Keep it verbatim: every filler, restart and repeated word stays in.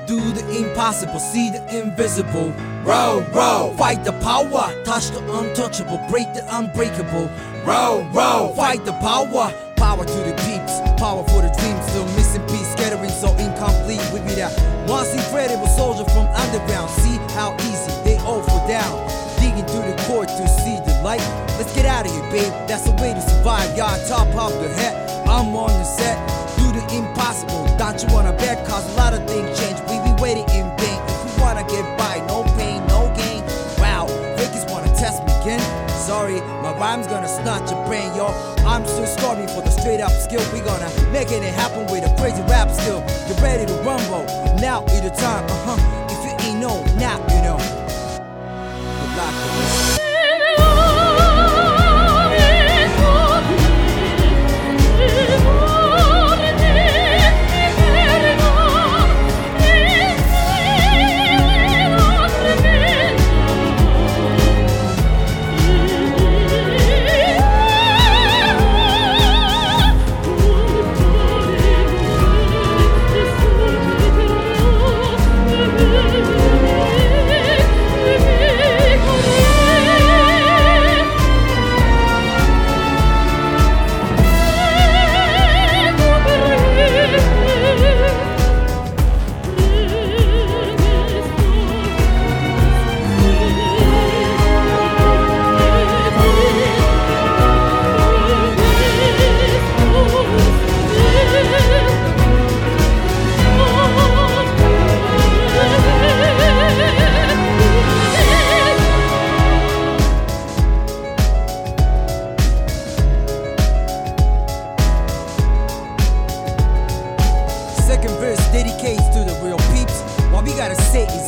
Do the impossible, see the invisible. Row, row, fight the power, touch the untouchable, break the unbreakable. Row, row, fight the power, power to the peeps, power for the dreams. Still missing piece, scattering so incomplete. We be that once incredible soldier from underground. See how easy they all fall down. Digging through the core to see the light. Let's get out of here, babe. That's the way to survive. Y'all top of the head. I'm on the set. Do the impossible. Don't you wanna bet? Cause a lot of things change. We be waiting in vain. If we wanna get by, no pain, no gain. Wow, fakers wanna test me again. Sorry, my rhyme's gonna snatch your brain, yo. I'm still starving for the straight up skill. We gonna make it happen with a crazy rap skill. Get ready to rumble. Now is the time. Uh huh. If you ain't know, now you know. Good luck with this. Second verse dedicates to the real peeps. What we gotta say is